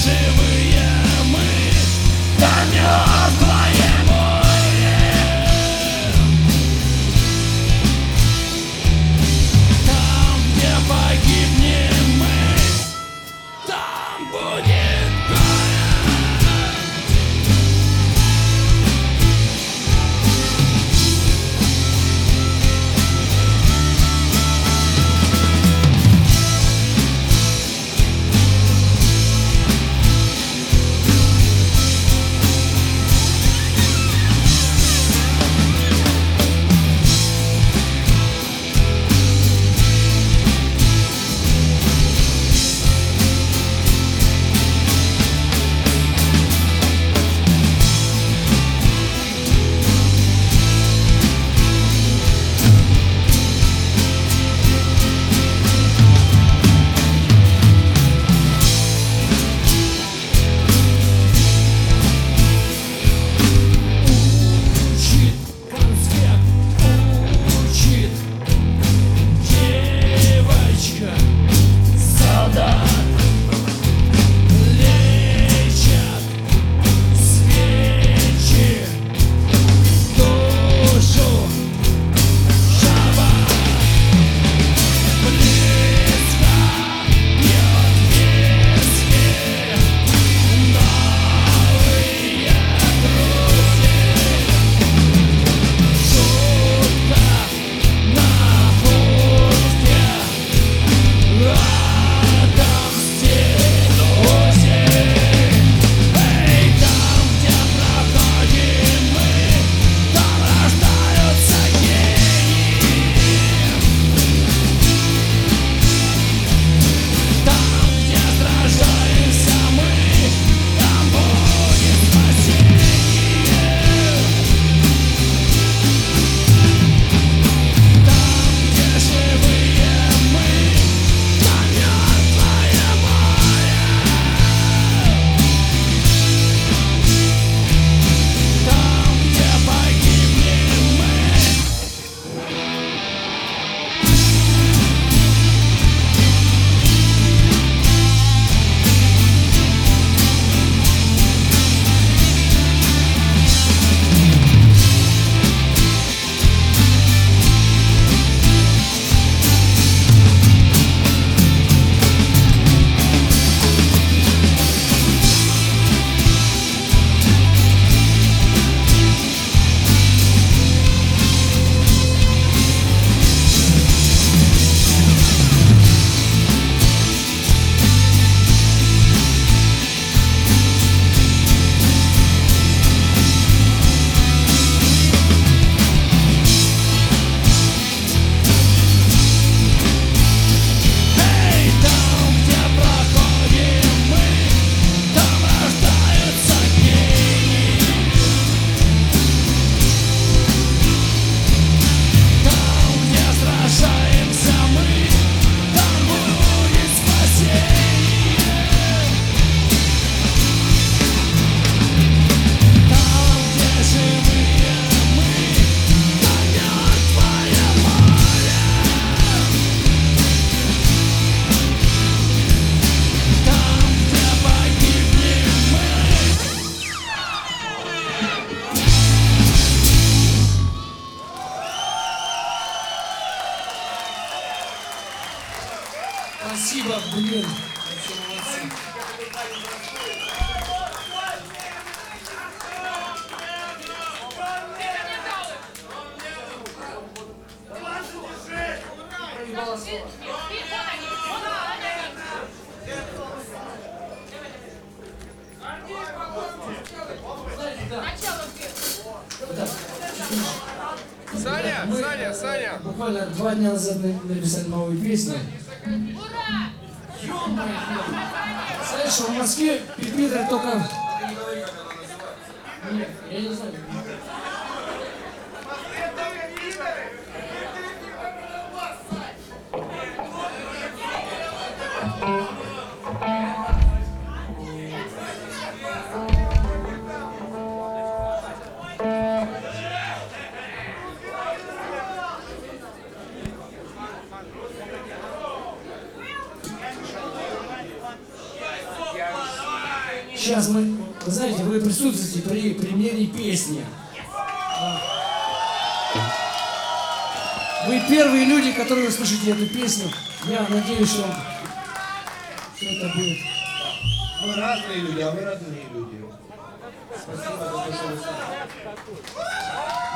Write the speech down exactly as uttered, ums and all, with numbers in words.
живые мы, да мертвое море. Там, где погибнем мы, там будет горе. Спасибо, блин. Вообще молодцы. Саня, Мы, Саня, Саня. Буквально два дня назад написали новую песню. Ура! Знаешь, что в Москве пипидры только... Нет, я не знаю. Сейчас мы, вы знаете, вы присутствуете при премьере песни. Да. Вы первые люди, которые услышите эту песню. Я надеюсь, что, что это будет. Мы разные люди, а вы родные люди. Спасибо за то, что вы с нами.